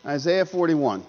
Isaiah 41.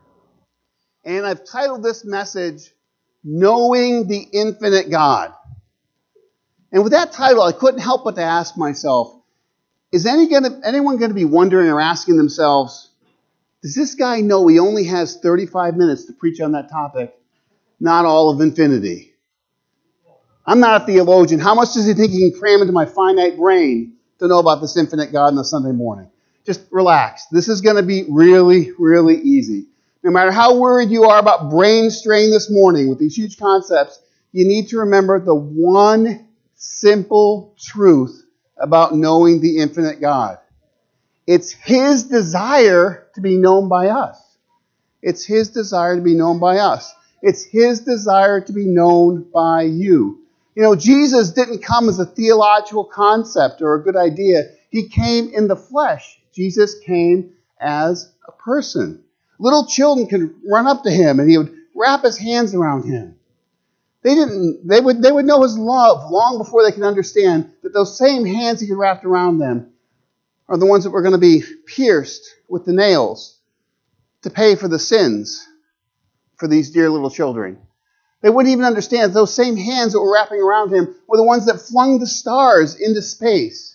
And I've titled this message, Knowing the Infinite God. And with that title, I couldn't help but to ask myself, is anyone going to be wondering or asking themselves, does this guy know he only has 35 minutes to preach on that topic, not all of infinity? I'm not a theologian. How much does he think he can cram into my finite brain to know about this infinite God on a Sunday morning? Just relax. This is going to be really, really easy. No matter how worried you are about brain strain this morning with these huge concepts, you need to remember the one simple truth about knowing the infinite God. It's His desire to be known by us. It's His desire to be known by us. It's His desire to be known by you. You know, Jesus didn't come as a theological concept or a good idea. He came in the flesh. Jesus came as a person. Little children could run up to Him and He would wrap His hands around him. They would know His love long before they could understand that those same hands He could wrap around them are the ones that were going to be pierced with the nails to pay for the sins for these dear little children. They wouldn't even understand that those same hands that were wrapping around Him were the ones that flung the stars into space.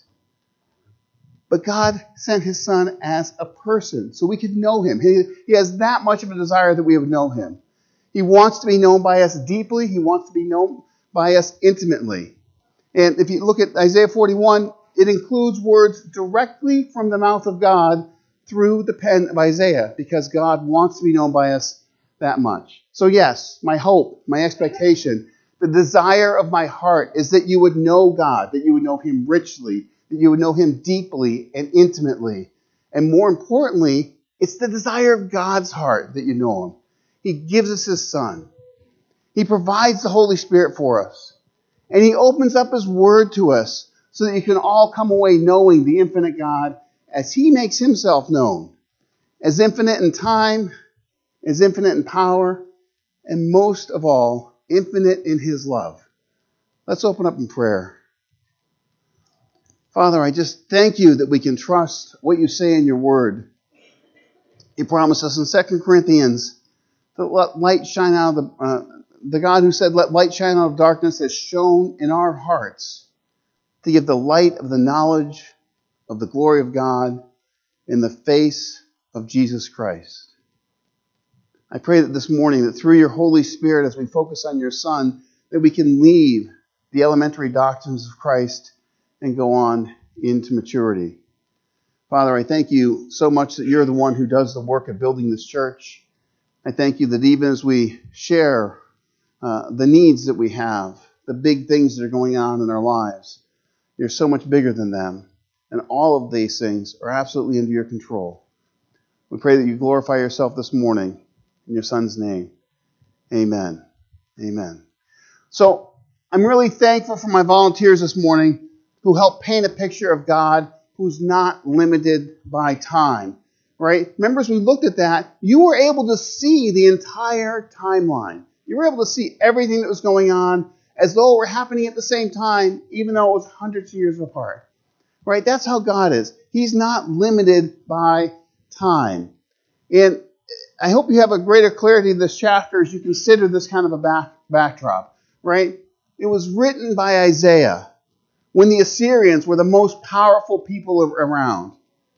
But God sent His Son as a person so we could know Him. He has that much of a desire that we would know Him. He wants to be known by us deeply. He wants to be known by us intimately. And if you look at Isaiah 41, it includes words directly from the mouth of God through the pen of Isaiah, because God wants to be known by us that much. So yes, my hope, my expectation, the desire of my heart is that you would know God, that you would know Him richly, that you would know Him deeply and intimately. And more importantly, it's the desire of God's heart that you know Him. He gives us His Son. He provides the Holy Spirit for us. And He opens up His Word to us so that you can all come away knowing the infinite God as He makes Himself known. As infinite in time, as infinite in power, and most of all, infinite in His love. Let's open up in prayer. Father, I just thank You that we can trust what You say in Your Word. You promise us in 2 Corinthians that let light shine out of the God who said, let light shine out of darkness, has shone in our hearts to give the light of the knowledge of the glory of God in the face of Jesus Christ. I pray that this morning, that through Your Holy Spirit, as we focus on Your Son, that we can leave the elementary doctrines of Christ and go on into maturity. Father, I thank You so much that You're the one who does the work of building this church. I thank You that even as we share the needs that we have, the big things that are going on in our lives, You're so much bigger than them. And all of these things are absolutely under Your control. We pray that You glorify Yourself this morning in Your Son's name. Amen. Amen. So I'm really thankful for my volunteers this morning who helped paint a picture of God who's not limited by time. Right? Remember, as we looked at that, you were able to see the entire timeline. You were able to see everything that was going on as though it were happening at the same time, even though it was hundreds of years apart. Right? That's how God is. He's not limited by time. And I hope you have a greater clarity of this chapter as you consider this kind of a backdrop. Right? It was written by Isaiah when the Assyrians were the most powerful people around.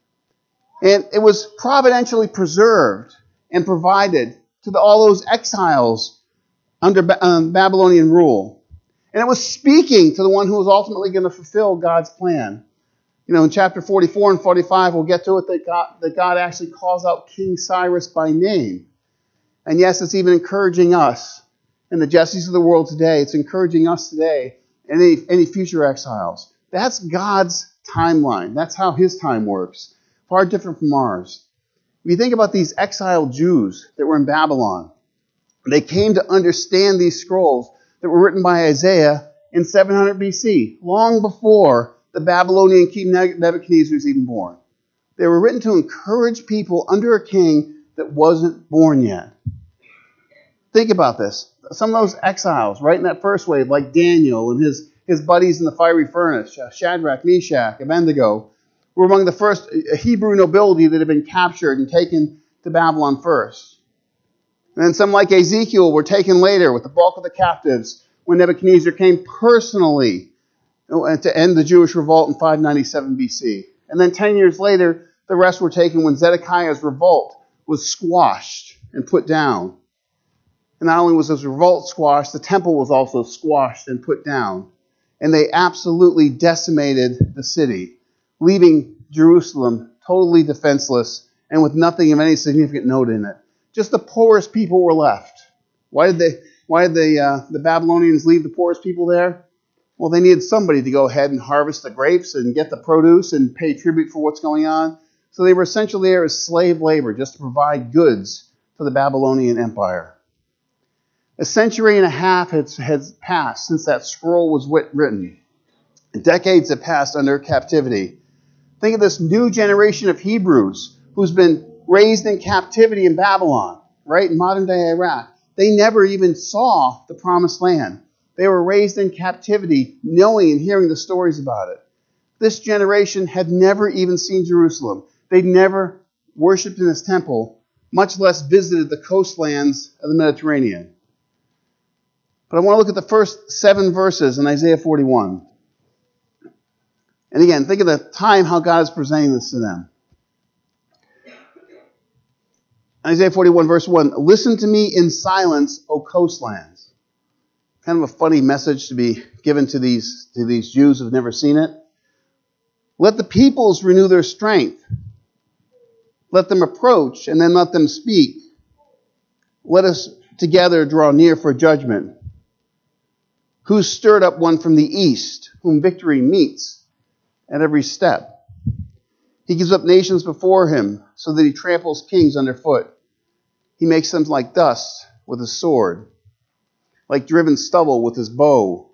And it was providentially preserved and provided to all those exiles under Babylonian rule. And it was speaking to the one who was ultimately going to fulfill God's plan. You know, in chapter 44 and 45, we'll get to it that God actually calls out King Cyrus by name. And yes, it's even encouraging us and the Jessies of the world today. It's encouraging us today and any future exiles. That's God's timeline. That's how His time works. Far different from ours. If you think about these exiled Jews that were in Babylon, they came to understand these scrolls that were written by Isaiah in 700 BC, long before the Babylonian king Nebuchadnezzar was even born. They were written to encourage people under a king that wasn't born yet. Think about this. Some of those exiles, right in that first wave, like Daniel and his buddies in the fiery furnace, Shadrach, Meshach, Abednego, were among the first Hebrew nobility that had been captured and taken to Babylon first. And then some like Ezekiel were taken later with the bulk of the captives when Nebuchadnezzar came personally to end the Jewish revolt in 597 BC. And then 10 years later, the rest were taken when Zedekiah's revolt was squashed and put down. And not only was his revolt squashed, the temple was also squashed and put down. And they absolutely decimated the city, leaving Jerusalem totally defenseless and with nothing of any significant note in it. Just the poorest people were left. Why did the Babylonians leave the poorest people there? Well, they needed somebody to go ahead and harvest the grapes and get the produce and pay tribute for what's going on. So they were essentially there as slave labor just to provide goods for the Babylonian Empire. A century and a half has passed since that scroll was written. Decades have passed under captivity. Think of this new generation of Hebrews who's been raised in captivity in Babylon, right, in modern-day Iraq. They never even saw the promised land. They were raised in captivity, knowing and hearing the stories about it. This generation had never even seen Jerusalem. They'd never worshipped in this temple, much less visited the coastlands of the Mediterranean. But I want to look at the first 7 verses in Isaiah 41. And again, think of the time how God is presenting this to them. Isaiah 41, verse 1, "Listen to me in silence, O coastlands." Kind of a funny message to be given to these Jews who've never seen it. "Let the peoples renew their strength. Let them approach, and then let them speak. Let us together draw near for judgment. Who stirred up one from the east, whom victory meets at every step? He gives up nations before him, so that he tramples kings underfoot. He makes them like dust with his sword, like driven stubble with his bow."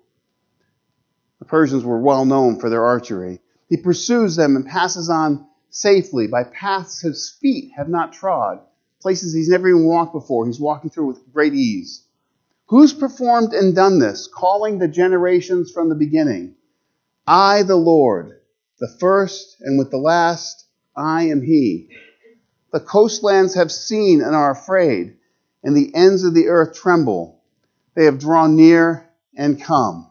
The Persians were well known for their archery. "He pursues them and passes on safely by paths his feet have not trod, places he's never even walked before. He's walking through with great ease. Who's performed and done this, calling the generations from the beginning? I, the Lord, the first and with the last, I am he. The coastlands have seen and are afraid, and the ends of the earth tremble. They have drawn near and come."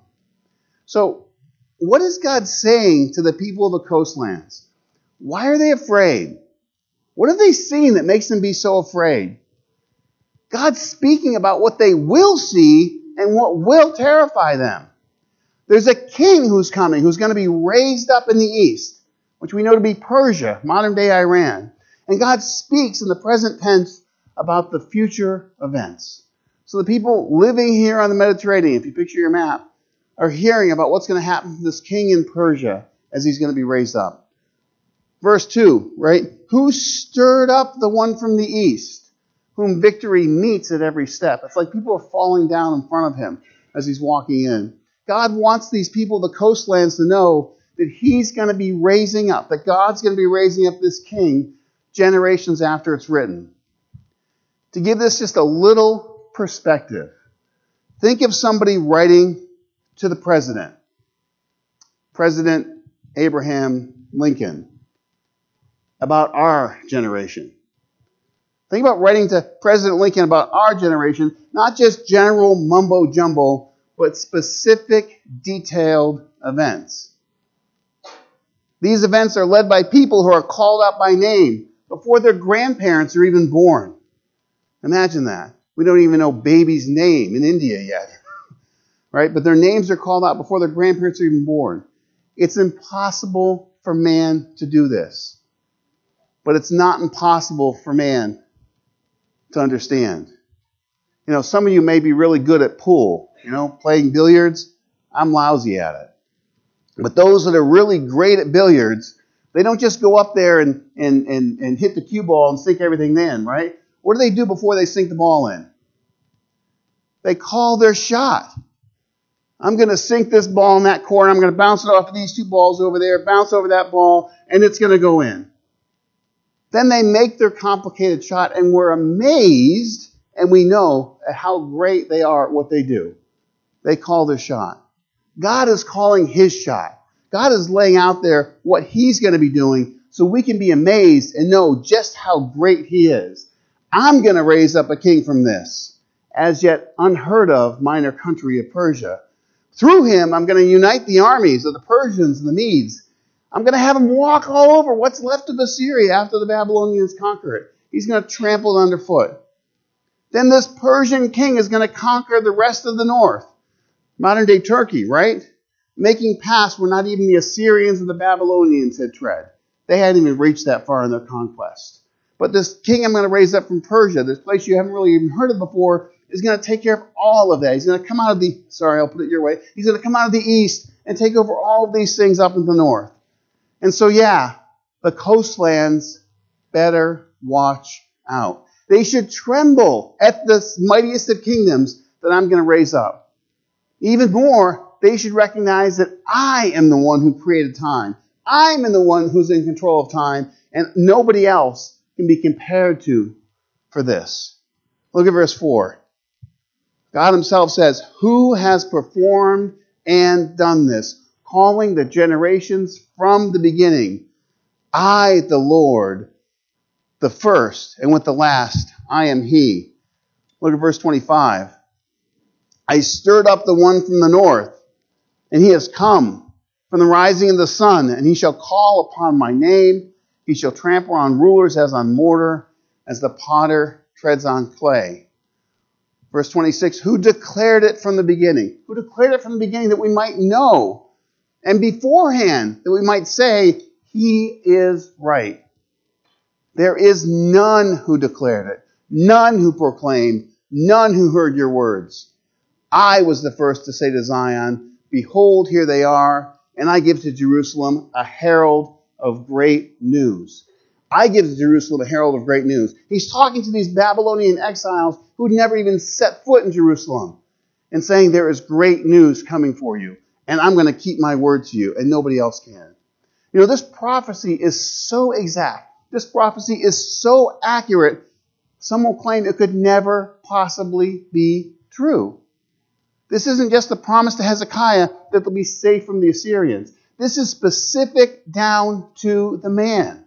So, what is God saying to the people of the coastlands? Why are they afraid? What have they seen that makes them be so afraid? God's speaking about what they will see and what will terrify them. There's a king who's coming, who's going to be raised up in the east, which we know to be Persia, modern-day Iran. And God speaks in the present tense about the future events. So the people living here on the Mediterranean, if you picture your map, are hearing about what's going to happen to this king in Persia as he's going to be raised up. Verse 2, right? "Who stirred up the one from the east, whom victory meets at every step?" It's like people are falling down in front of him as he's walking in. God wants these people, the coastlands, to know that he's going to be raising up, that God's going to be raising up this king generations after it's written. To give this just a little perspective, think of somebody writing to the president, President Abraham Lincoln, about our generation. Think about writing to President Lincoln about our generation, not just general mumbo-jumbo, but specific, detailed events. These events are led by people who are called out by name before their grandparents are even born. Imagine that. We don't even know baby's name in India yet, right? But their names are called out before their grandparents are even born. It's impossible for man to do this. But it's not impossible for man to understand. You know, some of you may be really good at pool, playing billiards. I'm lousy at it. But those that are really great at billiards, they don't just go up there and hit the cue ball and sink everything in, right? What do they do before they sink the ball in? They call their shot. I'm going to sink this ball in that corner. I'm going to bounce it off of these two balls over there, bounce over that ball, and it's going to go in. Then they make their complicated shot, and we're amazed, and we know at how great they are at what they do. They call their shot. God is calling his shot. God is laying out there what he's going to be doing so we can be amazed and know just how great he is. I'm going to raise up a king from this, as yet unheard of minor country of Persia. Through him, I'm going to unite the armies of the Persians and the Medes. I'm going to have him walk all over what's left of Assyria after the Babylonians conquer it. He's going to trample it underfoot. Then this Persian king is going to conquer the rest of the north. Modern day Turkey, right? Making paths where not even the Assyrians and the Babylonians had tread. They hadn't even reached that far in their conquest. But this king I'm going to raise up from Persia, this place you haven't really even heard of before, is going to take care of all of that. He's going to come out of the, sorry, I'll put it your way. He's going to come out of the east and take over all of these things up in the north. And so, yeah, the coastlands better watch out. They should tremble at the mightiest of kingdoms that I'm going to raise up. Even more, they should recognize that I am the one who created time. I'm the one who's in control of time, and nobody else can be compared to for this. Look at verse 4. God himself says, "Who has performed and done this, calling the generations from the beginning? I, the Lord, the first, and with the last, I am he." Look at verse 25. "I stirred up the one from the north, and he has come from the rising of the sun, and he shall call upon my name. He shall trample on rulers as on mortar, as the potter treads on clay." Verse 26, "Who declared it from the beginning?" Who declared it from the beginning that we might know, and beforehand that we might say, "He is right." There is none who declared it, none who proclaimed, none who heard your words. I was the first to say to Zion, "Behold, here they are," and I give to Jerusalem a herald of great news. I give to Jerusalem a herald of great news. He's talking to these Babylonian exiles who'd never even set foot in Jerusalem and saying, there is great news coming for you, and I'm going to keep my word to you, and nobody else can. You know, this prophecy is so exact. This prophecy is so accurate, some will claim it could never possibly be true. This isn't just the promise to Hezekiah that they'll be safe from the Assyrians. This is specific down to the man.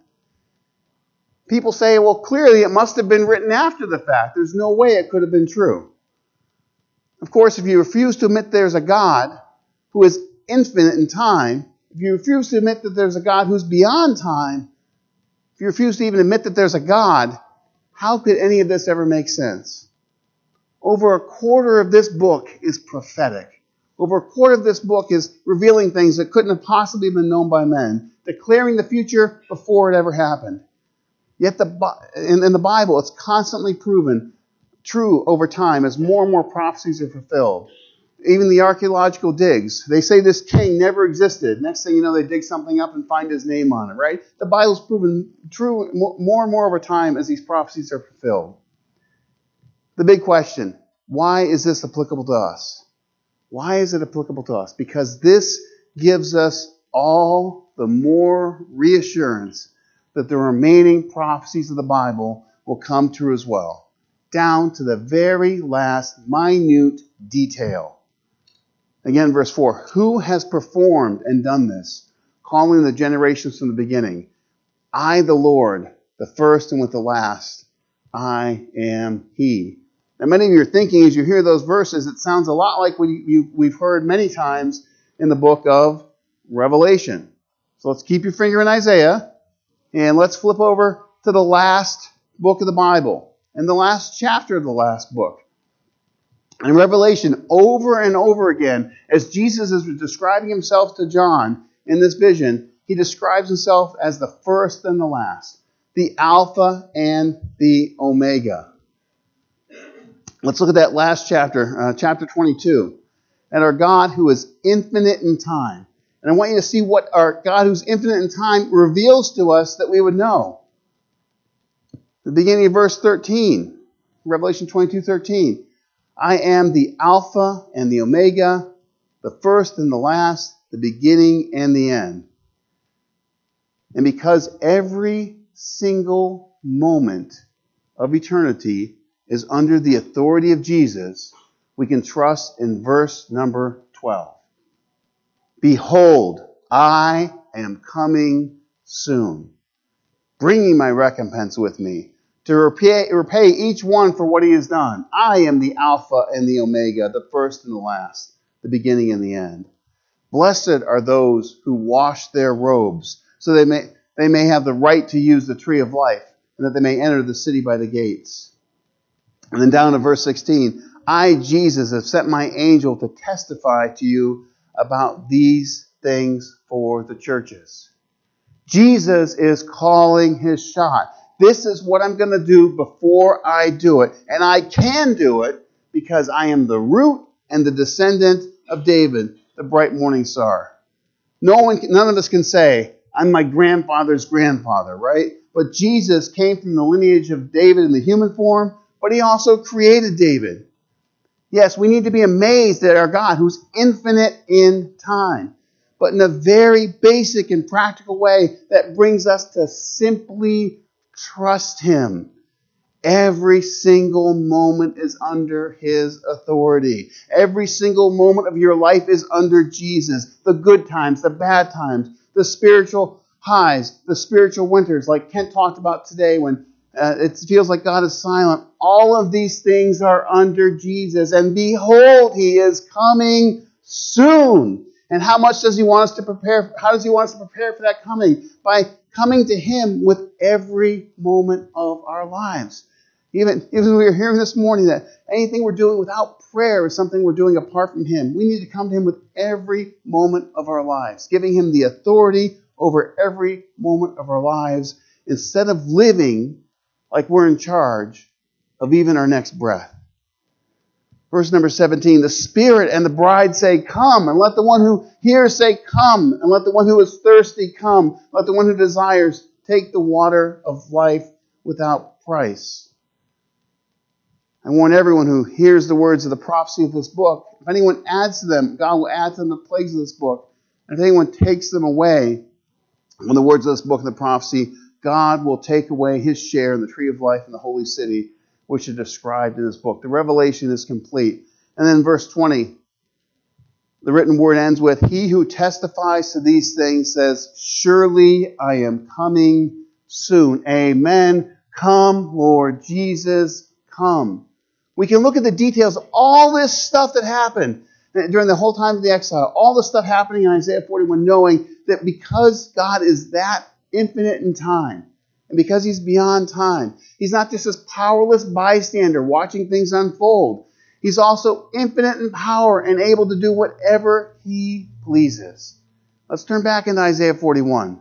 People say, well, clearly it must have been written after the fact. There's no way it could have been true. Of course, if you refuse to admit there's a God who is infinite in time, if you refuse to admit that there's a God who's beyond time, if you refuse to even admit that there's a God, how could any of this ever make sense? Over a quarter of this book is prophetic. Over a quarter of this book is revealing things that couldn't have possibly been known by men, declaring the future before it ever happened. Yet in the Bible, it's constantly proven true over time as more and more prophecies are fulfilled. Even the archaeological digs, they say this king never existed. Next thing you know, they dig something up and find his name on it, right? The Bible's proven true more and more over time as these prophecies are fulfilled. The big question, why is this applicable to us? Why is it applicable to us? Because this gives us all the more reassurance that the remaining prophecies of the Bible will come true as well, down to the very last minute detail. Again, verse 4, "Who has performed and done this, calling the generations from the beginning? I, the Lord, the first and with the last, I am he." Now, many of you are thinking as you hear those verses, it sounds a lot like what we've heard many times in the book of Revelation. So let's keep your finger in Isaiah, and let's flip over to the last book of the Bible, and the last chapter of the last book. In Revelation, over and over again, as Jesus is describing himself to John in this vision, he describes himself as the first and the last, the Alpha and the Omega. Let's look at that last chapter, chapter 22, and our God who is infinite in time. And I want you to see what our God who's infinite in time reveals to us that we would know. The beginning of verse 13, Revelation 22:13. "I am the Alpha and the Omega, the first and the last, the beginning and the end." And because every single moment of eternity is under the authority of Jesus, we can trust in verse number 12. "Behold, I am coming soon." bringing my recompense with me, to repay each one for what he has done. I am the Alpha and the Omega, the first and the last, the beginning and the end. Blessed are those who wash their robes, so they may have the right to use the tree of life, and that they may enter the city by the gates. And then down to verse 16, I, Jesus, have sent my angel to testify to you about these things for the churches. Jesus is calling his shot. This is what I'm going to do before I do it. And I can do it because I am the root and the descendant of David, the bright morning star. None of us can say, I'm my grandfather's grandfather, right? But Jesus came from the lineage of David in the human form, but he also created David. Yes, we need to be amazed at our God who's infinite in time, but in a very basic and practical way that brings us to simply trust him. Every single moment is under his authority. Every single moment of your life is under Jesus. The good times, the bad times, the spiritual highs, the spiritual winters, like Kent talked about today when it feels like God is silent. All of these things are under Jesus. And behold, he is coming soon. And how much does he want us to prepare? How does he want us to prepare for that coming? By coming to him with every moment of our lives. Even we were hearing this morning that anything we're doing without prayer is something we're doing apart from him. We need to come to him with every moment of our lives, giving him the authority over every moment of our lives instead of living like we're in charge of even our next breath. Verse number 17, the Spirit and the bride say, come, and let the one who hears say, come, and let the one who is thirsty come. Let the one who desires take the water of life without price. I warn everyone who hears the words of the prophecy of this book, if anyone adds to them, God will add to them the plagues of this book. And if anyone takes them away from the words of this book and the prophecy, God will take away his share in the tree of life in the holy city, which is described in this book. The revelation is complete. And then verse 20, the written word ends with, he who testifies to these things says, surely I am coming soon. Amen. Come, Lord Jesus, come. We can look at the details of all this stuff that happened during the whole time of the exile, all the stuff happening in Isaiah 41, knowing that because God is that infinite in time, and because he's beyond time, he's not just this powerless bystander watching things unfold. He's also infinite in power and able to do whatever he pleases. Let's turn back into Isaiah 41.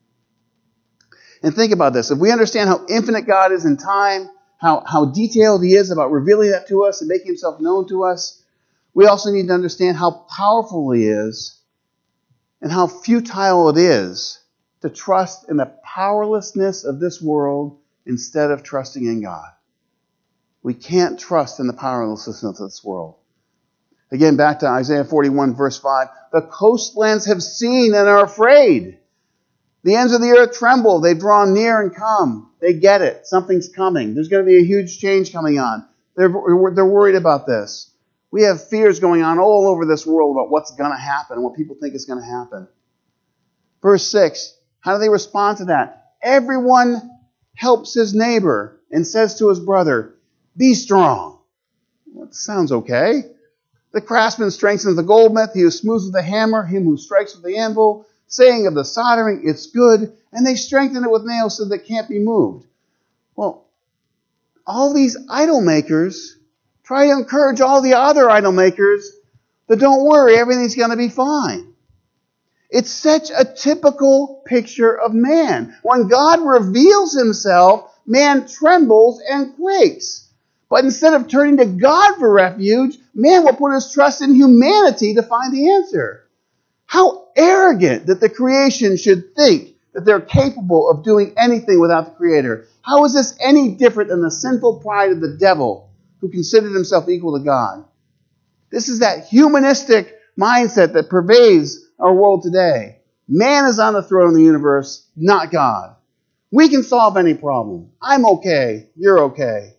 And think about this. If we understand how infinite God is in time, how detailed he is about revealing that to us and making himself known to us, we also need to understand how powerful he is and how futile it is to trust in the powerlessness of this world instead of trusting in God. We can't trust in the powerlessness of this world. Again, back to Isaiah 41, verse 5. The coastlands have seen and are afraid. The ends of the earth tremble. They've drawn near and come. They get it. Something's coming. There's going to be a huge change coming on. They're worried about this. We have fears going on all over this world about what's going to happen and what people think is going to happen. Verse 6. How do they respond to that? Everyone helps his neighbor and says to his brother, be strong. Well, that sounds okay. The craftsman strengthens the goldsmith. He who smooths with the hammer, him who strikes with the anvil, saying of the soldering, it's good, and they strengthen it with nails so that it can't be moved. Well, all these idol makers try to encourage all the other idol makers that don't worry, everything's going to be fine. It's such a typical picture of man. When God reveals himself, man trembles and quakes. But instead of turning to God for refuge, man will put his trust in humanity to find the answer. How arrogant that the creation should think that they're capable of doing anything without the Creator. How is this any different than the sinful pride of the devil who considered himself equal to God? This is that humanistic mindset that pervades our world today. Man is on the throne of the universe, not God. We can solve any problem. I'm okay. You're okay.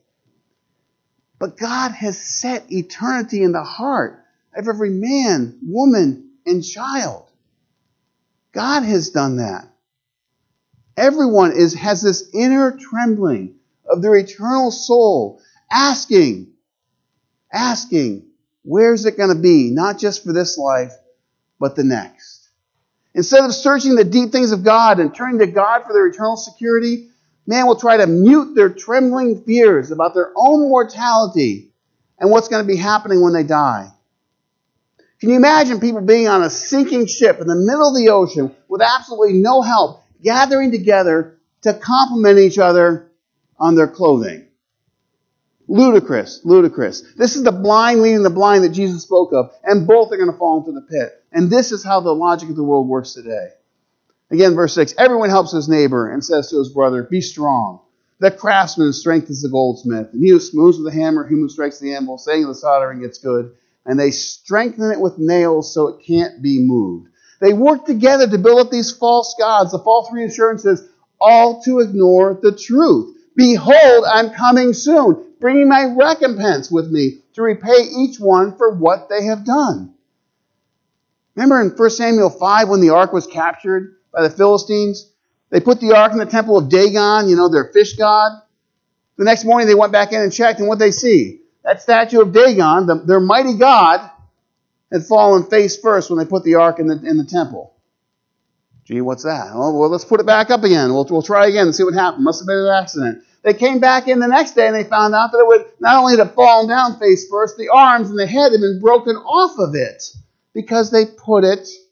But God has set eternity in the heart of every man, woman, and child. God has done that. Everyone has this inner trembling of their eternal soul, asking, where's it going to be? Not just for this life, but the next. Instead of searching the deep things of God and turning to God for their eternal security, man will try to mute their trembling fears about their own mortality and what's going to be happening when they die. Can you imagine people being on a sinking ship in the middle of the ocean with absolutely no help, gathering together to compliment each other on their clothing? Ludicrous. This is the blind leading the blind that Jesus spoke of, and both are going to fall into the pit. And this is how the logic of the world works today. Again, verse 6, everyone helps his neighbor and says to his brother, be strong. The craftsman strengthens the goldsmith, and he who smooths with the hammer, him who strikes the anvil, saying to the soldering, it's good. And they strengthen it with nails so it can't be moved. They work together to build up these false gods, the false reassurances, all to ignore the truth. Behold, I'm coming soon, bringing my recompense with me to repay each one for what they have done. Remember in 1 Samuel 5 when the ark was captured by the Philistines? They put the ark in the temple of Dagon, their fish god. The next morning they went back in and checked, and what they see? That statue of Dagon, their mighty god, had fallen face first when they put the ark in the temple. Gee, what's that? Oh, well, let's put it back up again. We'll try again and see what happened. Must have been an accident. They came back in the next day and they found out that it would not only have fallen down face first, the arms and the head had been broken off of it because they put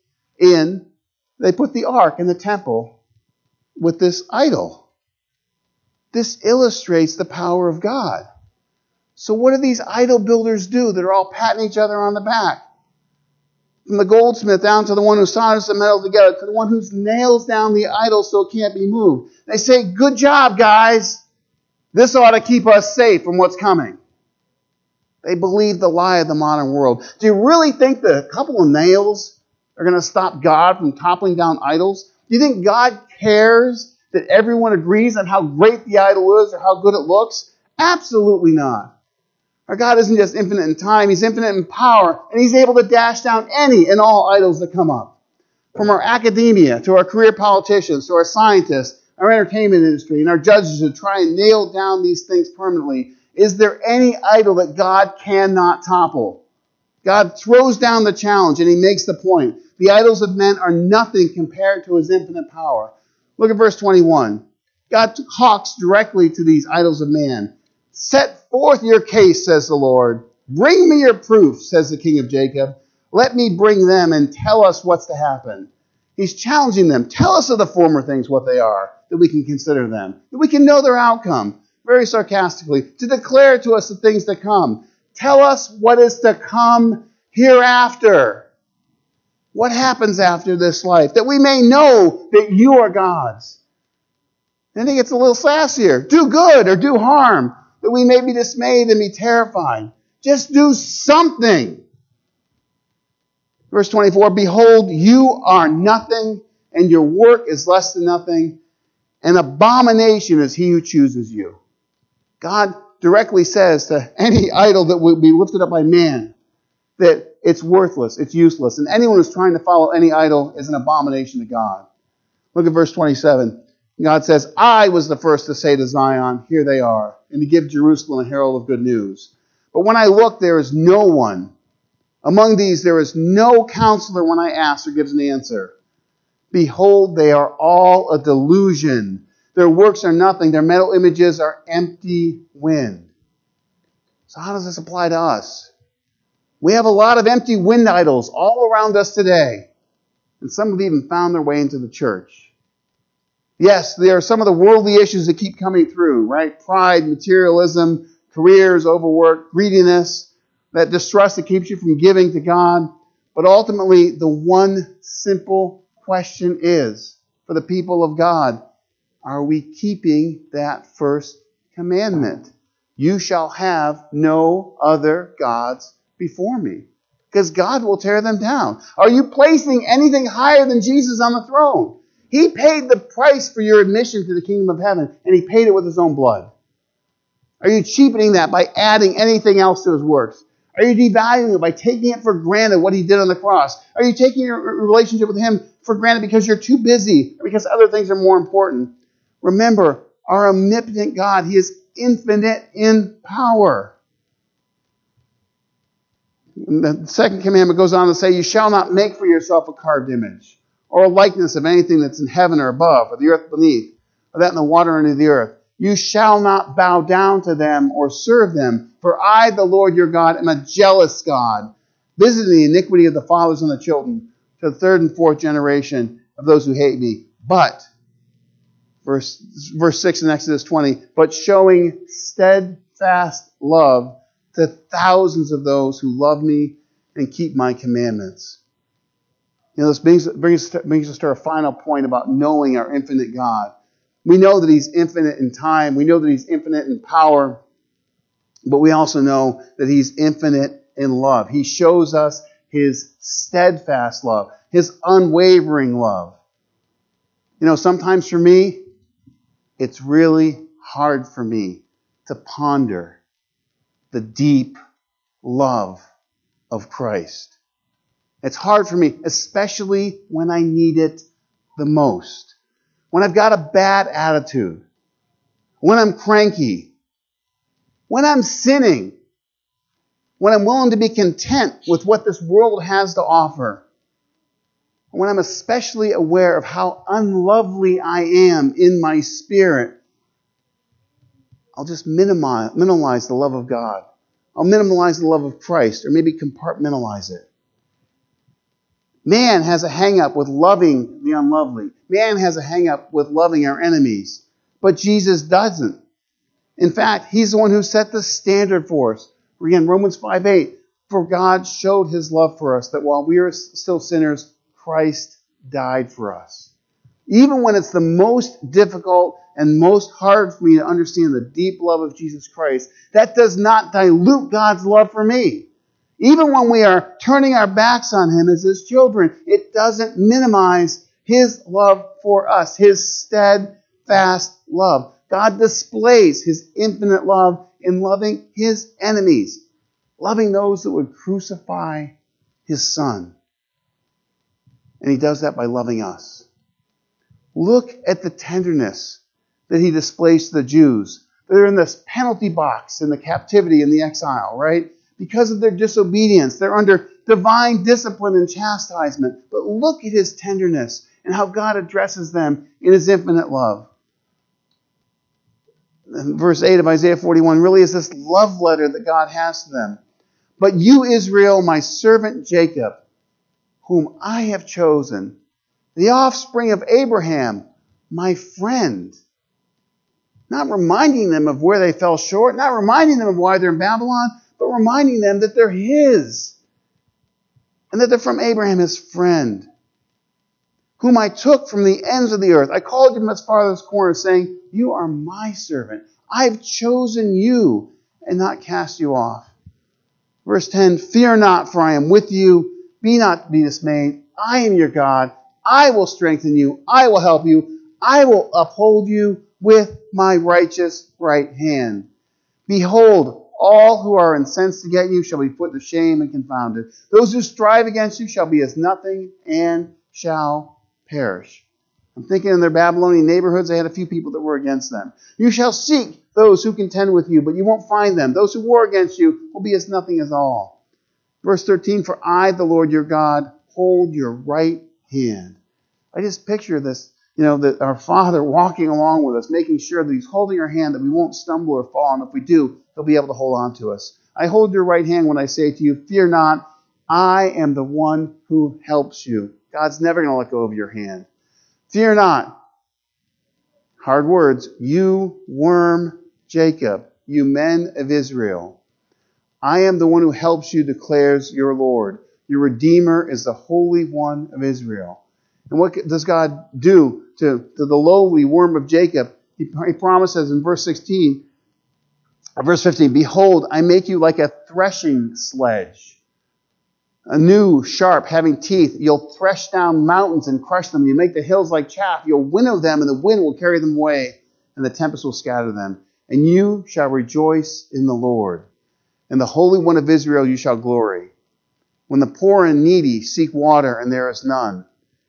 the ark in the temple with this idol. This illustrates the power of God. So what do these idol builders do that are all patting each other on the back? From the goldsmith down to the one who solders the metal together, to the one who nails down the idol so it can't be moved. They say, good job, guys. This ought to keep us safe from what's coming. They believe the lie of the modern world. Do you really think that a couple of nails are going to stop God from toppling down idols? Do you think God cares that everyone agrees on how great the idol is or how good it looks? Absolutely not. Our God isn't just infinite in time, He's infinite in power, and He's able to dash down any and all idols that come up. From our academia, to our career politicians, to our scientists, our entertainment industry, and our judges who try and nail down these things permanently, is there any idol that God cannot topple? God throws down the challenge and He makes the point. The idols of men are nothing compared to His infinite power. Look at verse 21. God talks directly to these idols of man. Set forth your case, says the Lord. Bring me your proof, says the King of Jacob. Let me bring them and tell us what's to happen. He's challenging them. Tell us of the former things, what they are, that we can consider them, that we can know their outcome, very sarcastically, to declare to us the things to come. Tell us what is to come hereafter. What happens after this life, that we may know that you are God's. Then he gets a little sassier. Do good or do harm, that we may be dismayed and be terrified. Just do something. Verse 24, behold, you are nothing, and your work is less than nothing. An abomination is he who chooses you. God directly says to any idol that would be lifted up by man that it's worthless, it's useless. And anyone who's trying to follow any idol is an abomination to God. Look at verse 27. God says, I was the first to say to Zion, here they are, and to give Jerusalem a herald of good news. But when I look, there is no one. Among these, there is no counselor when I ask or gives an answer. Behold, they are all a delusion. Their works are nothing. Their metal images are empty wind. So how does this apply to us? We have a lot of empty wind idols all around us today. And some have even found their way into the church. Yes, there are some of the worldly issues that keep coming through, right? Pride, materialism, careers, overwork, greediness, that distrust that keeps you from giving to God. But ultimately, the one simple question is, for the people of God, are we keeping that first commandment? You shall have no other gods before me. Because God will tear them down. Are you placing anything higher than Jesus on the throne? He paid the price for your admission to the kingdom of heaven, and He paid it with His own blood. Are you cheapening that by adding anything else to His works? Are you devaluing it by taking it for granted what He did on the cross? Are you taking your relationship with Him for granted because you're too busy or because other things are more important. Remember, our omnipotent God, He is infinite in power. And the second commandment goes on to say, you shall not make for yourself a carved image or a likeness of anything that's in heaven or above or the earth beneath or that in the water under the earth. You shall not bow down to them or serve them, for I, the Lord your God, am a jealous God, visiting the iniquity of the fathers and the children to the third and fourth generation of those who hate me. But, verse 6 in Exodus 20, but showing steadfast love to thousands of those who love me and keep my commandments. You know, this brings us to our final point about knowing our infinite God. We know that He's infinite in time. We know that He's infinite in power. But we also know that He's infinite in love. He shows us His steadfast love, His unwavering love. You know, sometimes for me, it's really hard for me to ponder the deep love of Christ. It's hard for me, especially when I need it the most. When I've got a bad attitude, when I'm cranky, when I'm sinning, when I'm willing to be content with what this world has to offer, when I'm especially aware of how unlovely I am in my spirit, I'll just minimize the love of God. I'll minimize the love of Christ, or maybe compartmentalize it. Man has a hang-up with loving the unlovely. Man has a hang-up with loving our enemies. But Jesus doesn't. In fact, He's the one who set the standard for us. Again, Romans 5:8, for God showed His love for us, that while we are still sinners, Christ died for us. Even when it's the most difficult and most hard for me to understand the deep love of Jesus Christ, that does not dilute God's love for me. Even when we are turning our backs on Him as His children, it doesn't minimize His love for us, His steadfast love. God displays His infinite love in loving His enemies, loving those that would crucify His Son. And He does that by loving us. Look at the tenderness that He displays to the Jews. They're in this penalty box in the captivity and the exile, right? Because of their disobedience, they're under divine discipline and chastisement. But look at His tenderness and how God addresses them in His infinite love. And verse 8 of Isaiah 41 really is this love letter that God has to them. But you, Israel, my servant Jacob, whom I have chosen, the offspring of Abraham, my friend. Not reminding them of where they fell short, not reminding them of why they're in Babylon, but reminding them that they're His. And that they're from Abraham, His friend. Whom I took from the ends of the earth. I called you from its farthest corner, saying, you are my servant. I've chosen you and not cast you off. Verse 10, fear not, for I am with you. Be not dismayed. I am your God. I will strengthen you. I will help you. I will uphold you with my righteous right hand. Behold, all who are incensed against you shall be put to shame and confounded. Those who strive against you shall be as nothing and shall perish. I'm thinking in their Babylonian neighborhoods, they had a few people that were against them. You shall seek those who contend with you, but you won't find them. Those who war against you will be as nothing as all. Verse 13, for I, the Lord your God, hold your right hand. I just picture this, that our Father walking along with us, making sure that He's holding our hand, that we won't stumble or fall, and if we do, He'll be able to hold on to us. I hold your right hand when I say to you, fear not, I am the one who helps you. God's never going to let go of your hand. Fear not. Hard words. You worm Jacob, you men of Israel. I am the one who helps you, declares your Lord. Your Redeemer is the Holy One of Israel. And what does God do to the lowly worm of Jacob? He promises in verse 15, verse 15, behold, I make you like a threshing sledge. A new, sharp, having teeth. You'll thresh down mountains and crush them. You make the hills like chaff. You'll winnow them, and the wind will carry them away, and the tempest will scatter them. And you shall rejoice in the Lord. In the Holy One of Israel you shall glory. When the poor and needy seek water, and there is none,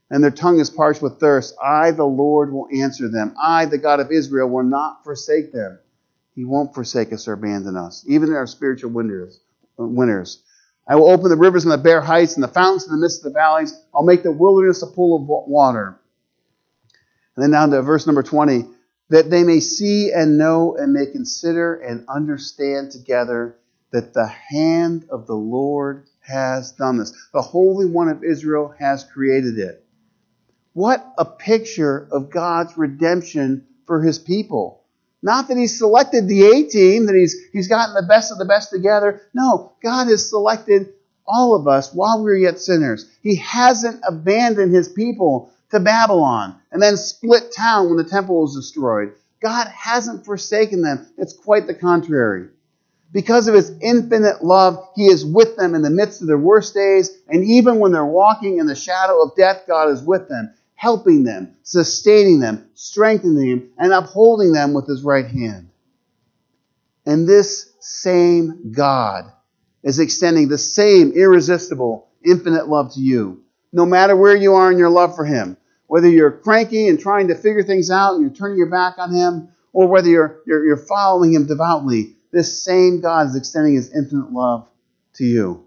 and their tongue is parched with thirst, I, the Lord, will answer them. I, the God of Israel, will not forsake them. He won't forsake us or abandon us, even in our spiritual winters. I will open the rivers in the bare heights and the fountains in the midst of the valleys. I'll make the wilderness a pool of water. And then down to verse number 20. That they may see and know and may consider and understand together that the hand of the Lord has done this. The Holy One of Israel has created it. What a picture of God's redemption for His people. Not that He's selected the A-team, that He's gotten the best of the best together. No, God has selected all of us while we were yet sinners. He hasn't abandoned His people to Babylon and then split town when the temple was destroyed. God hasn't forsaken them. It's quite the contrary. Because of His infinite love, He is with them in the midst of their worst days, and even when they're walking in the shadow of death, God is with them, helping them, sustaining them, strengthening them, and upholding them with His right hand. And this same God is extending the same irresistible, infinite love to you. No matter where you are in your love for Him, whether you're cranky and trying to figure things out and you're turning your back on Him, or whether you're following Him devoutly, this same God is extending His infinite love to you.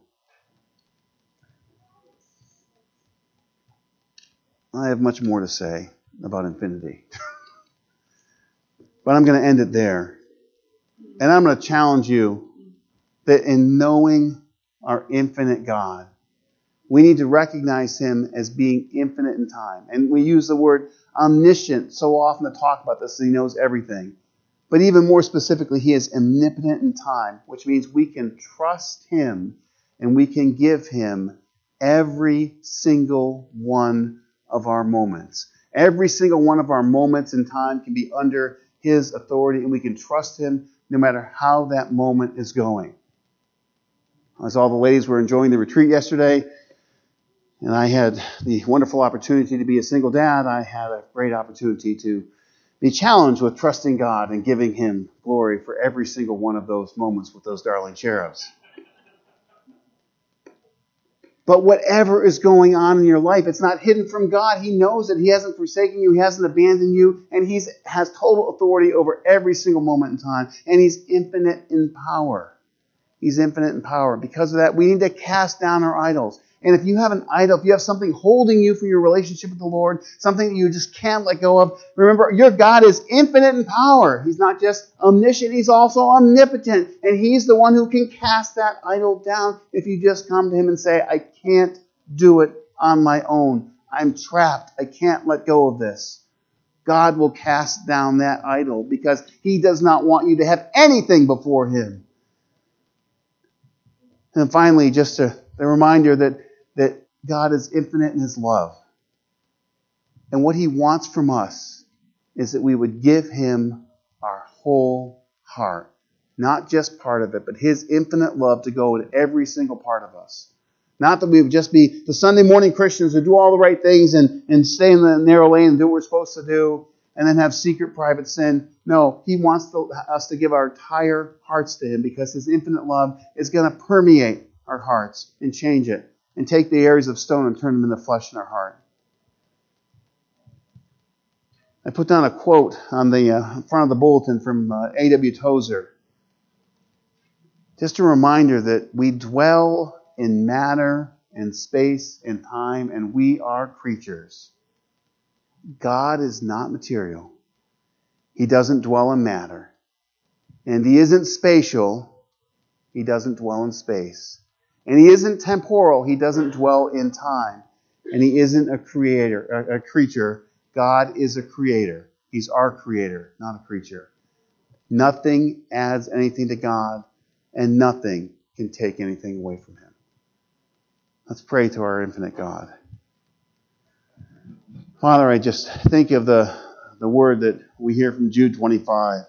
I have much more to say about infinity. But I'm going to end it there. And I'm going to challenge you that in knowing our infinite God, we need to recognize Him as being infinite in time. And we use the word omniscient so often to talk about this, so He knows everything. But even more specifically, He is omnipotent in time, which means we can trust Him and we can give Him every single one of our moments. Every single one of our moments in time can be under His authority, and we can trust Him no matter how that moment is going. As all the ladies were enjoying the retreat yesterday, and I had the wonderful opportunity to be a single dad, I had a great opportunity to be challenged with trusting God and giving Him glory for every single one of those moments with those darling cherubs. But whatever is going on in your life, it's not hidden from God. He knows that He hasn't forsaken you, He hasn't abandoned you, and He has total authority over every single moment in time. And He's infinite in power. He's infinite in power. Because of that, we need to cast down our idols. And if you have an idol, if you have something holding you from your relationship with the Lord, something that you just can't let go of, remember, your God is infinite in power. He's not just omniscient, He's also omnipotent. And He's the one who can cast that idol down if you just come to Him and say, I can't do it on my own. I'm trapped. I can't let go of this. God will cast down that idol because He does not want you to have anything before Him. And finally, just a reminder that God is infinite in His love. And what He wants from us is that we would give Him our whole heart. Not just part of it, but His infinite love to go in every single part of us. Not that we would just be the Sunday morning Christians who do all the right things and stay in the narrow lane and do what we're supposed to do and then have secret private sin. No, He wants us to give our entire hearts to Him because His infinite love is going to permeate our hearts and change it and take the areas of stone and turn them into flesh in our heart. I put down a quote on the front of the bulletin from A.W. Tozer. Just a reminder that we dwell in matter and space and time, and we are creatures. God is not material. He doesn't dwell in matter. And He isn't spatial. He doesn't dwell in space. And He isn't temporal. He doesn't dwell in time. And He isn't a creature. God is a creator. He's our creator, not a creature. Nothing adds anything to God, and nothing can take anything away from Him. Let's pray to our infinite God. Father, I just think of the word that we hear from Jude 25.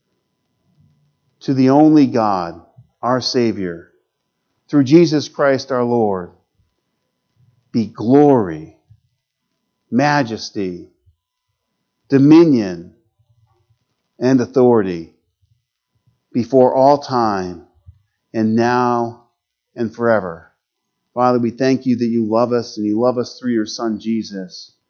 To the only God, our Savior, through Jesus Christ our Lord, be glory, majesty, dominion, and authority before all time and now and forever. Father, we thank you that you love us and you love us through your Son, Jesus.